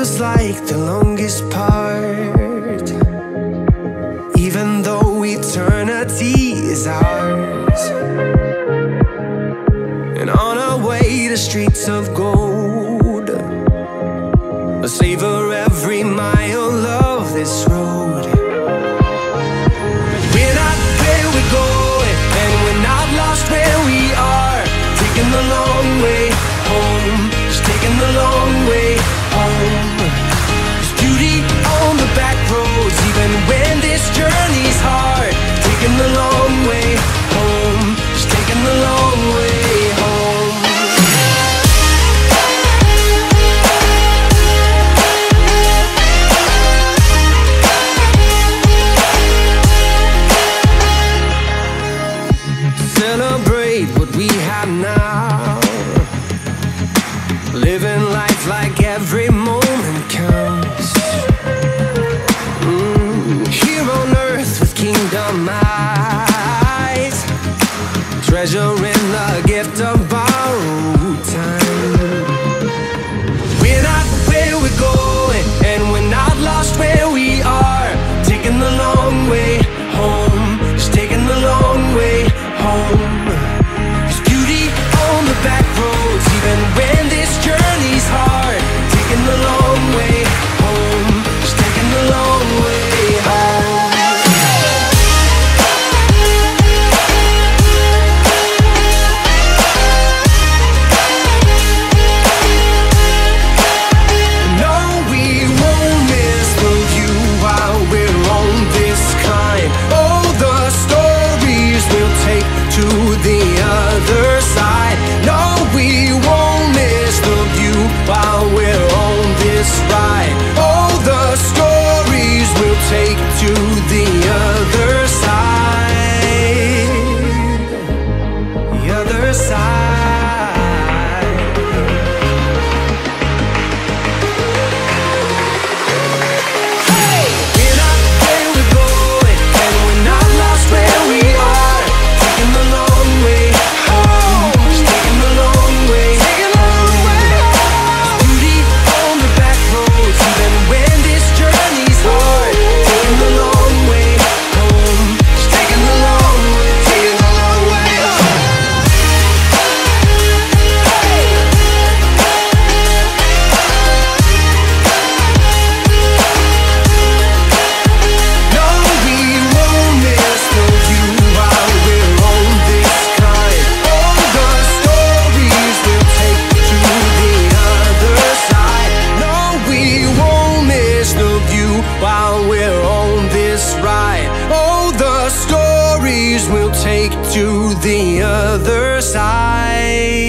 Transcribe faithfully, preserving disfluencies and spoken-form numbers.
feels like the longest part, even though eternity is ours. And on our way to streets of gold, I'll savor every mile of this road. We're not where we're going, and we're not lost where we are. Taking the long way home, just taking the long way home. There's beauty on the back roads, even when this journey's hard. Taking the long way home, just taking the long way home. Celebrate what we have now, living life like every moment counts. mm, Here on earth with kingdom eyes, treasuring the gift of borrowed time. We're not where we're going, and we're not lost where we are. Taking the long way home, just taking the long way home. There's beauty on the back roads, even when this journey's hard. Taking the long way home, just taking the long way home. No, we won't miss the view while we're on this climb. Oh, the stories we'll take to the other side. No, we won't miss the view while we're on this ride. Oh, the stories we'll take to the other side. The other side. Hey! We're not where we're going, and we're not lost where we are. Taking the long way home, just taking the long way home. Beauty on the back roads, even when this journey's hard. Taking the long way home, just taking the long way, taking the long way home. No, we won't miss the view while we're on this climb. All the stories we'll take to the other side. No, we won't miss the view while we're on this ride. Oh, the stories we'll take to the other side.